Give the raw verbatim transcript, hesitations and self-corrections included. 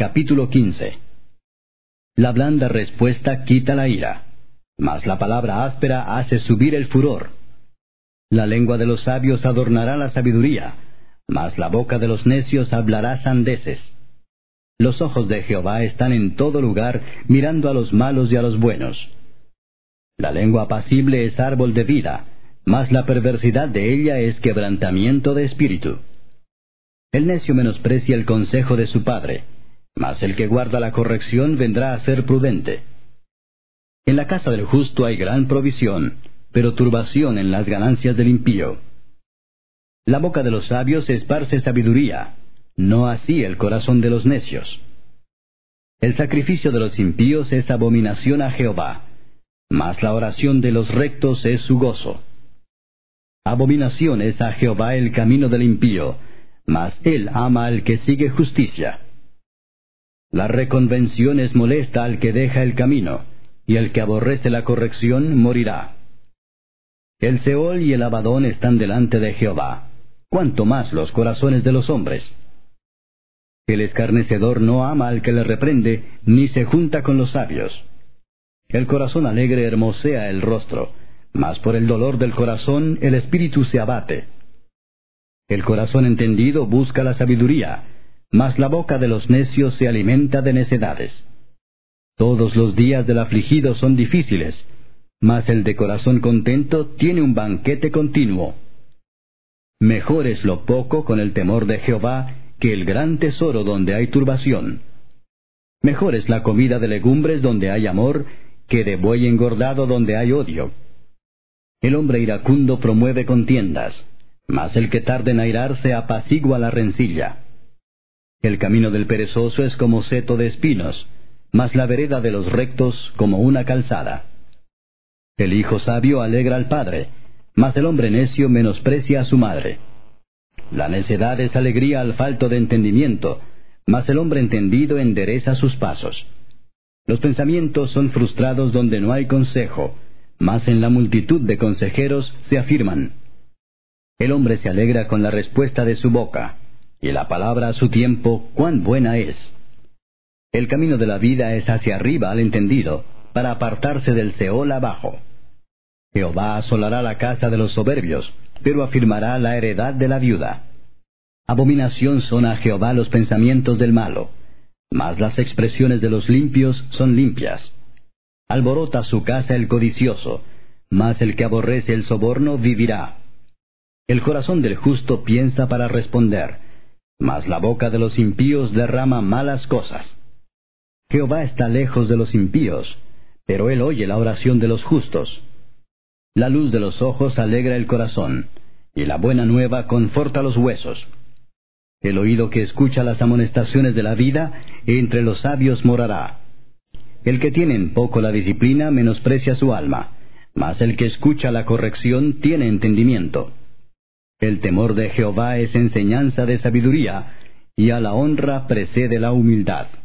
Capítulo quince. La blanda respuesta quita la ira, mas la palabra áspera hace subir el furor. La lengua de los sabios adornará la sabiduría, mas la boca de los necios hablará sandeces. Los ojos de Jehová están en todo lugar, mirando a los malos y a los buenos. La lengua apacible es árbol de vida, mas la perversidad de ella es quebrantamiento de espíritu. El necio menosprecia el consejo de su padre, mas el que guarda la corrección vendrá a ser prudente. En la casa del justo hay gran provisión, pero turbación en las ganancias del impío. La boca de los sabios esparce sabiduría, no así el corazón de los necios. El sacrificio de los impíos es abominación a Jehová, mas la oración de los rectos es su gozo. Abominación es a Jehová el camino del impío, mas él ama al que sigue justicia. La reconvención es molesta al que deja el camino, y el que aborrece la corrección morirá. El Seol y el Abadón están delante de Jehová, cuanto más los corazones de los hombres. El escarnecedor no ama al que le reprende, ni se junta con los sabios. El corazón alegre hermosea el rostro, mas por el dolor del corazón el espíritu se abate. El corazón entendido busca la sabiduría, mas la boca de los necios se alimenta de necedades. Todos los días del afligido son difíciles, mas el de corazón contento tiene un banquete continuo. Mejor es lo poco con el temor de Jehová que el gran tesoro donde hay turbación. Mejor es la comida de legumbres donde hay amor que de buey engordado donde hay odio. El hombre iracundo promueve contiendas, mas el que tarda en airarse apacigua la rencilla. El camino del perezoso es como seto de espinos, mas la vereda de los rectos como una calzada. El hijo sabio alegra al padre, mas el hombre necio menosprecia a su madre. La necedad es alegría al falto de entendimiento, mas el hombre entendido endereza sus pasos. Los pensamientos son frustrados donde no hay consejo, mas en la multitud de consejeros se afirman. El hombre se alegra con la respuesta de su boca, y la palabra a su tiempo cuán buena es. El camino de la vida es hacia arriba al entendido, para apartarse del Seol abajo. Jehová asolará la casa de los soberbios, pero afirmará la heredad de la viuda. Abominación son a Jehová los pensamientos del malo, mas las expresiones de los limpios son limpias. Alborota su casa el codicioso, mas el que aborrece el soborno vivirá. El corazón del justo piensa para responder, mas la boca de los impíos derrama malas cosas. Jehová está lejos de los impíos, pero él oye la oración de los justos. La luz de los ojos alegra el corazón, y la buena nueva conforta los huesos. El oído que escucha las amonestaciones de la vida, entre los sabios morará. El que tiene en poco la disciplina menosprecia su alma, mas el que escucha la corrección tiene entendimiento. El temor de Jehová es enseñanza de sabiduría, y a la honra precede la humildad.